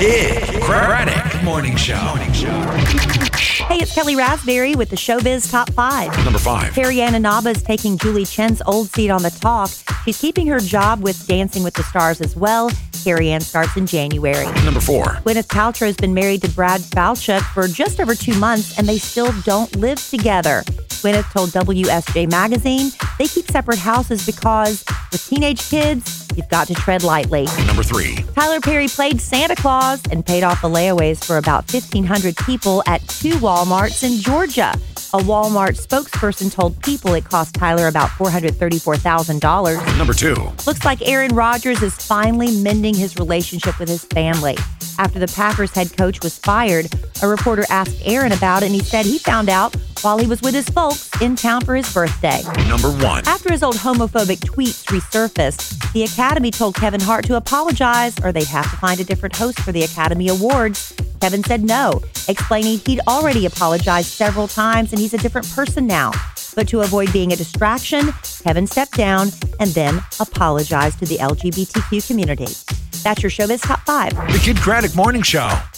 Kid Craddock Morning Show. Hey, it's Kelly Raspberry with the Showbiz Top 5. Number 5. Carrie Ann Inaba is taking Julie Chen's old seat on The Talk. She's keeping her job with Dancing with the Stars as well. Carrie Ann starts in January. Number 4. Gwyneth Paltrow has been married to Brad Falchuk for just over 2 months, and they still don't live together. Gwyneth told WSJ Magazine they keep separate houses because with teenage kids, you've got to tread lightly. Number 3. Tyler Perry played Santa Claus and paid off the layaways for about 1,500 people at 2 Walmarts in Georgia. A Walmart spokesperson told People it cost Tyler about $434,000. Number 2. Looks like Aaron Rodgers is finally mending his relationship with his family. After the Packers head coach was fired, a reporter asked Aaron about it, and he said he found out while he was with his folks in town for his birthday. Number 1. After his old homophobic tweets resurfaced, the Academy told Kevin Hart to apologize or they'd have to find a different host for the Academy Awards. Kevin said no, explaining he'd already apologized several times and he's a different person now. But to avoid being a distraction, Kevin stepped down and then apologized to the LGBTQ community. That's your Showbiz Top 5. The Kid Craddock Morning Show.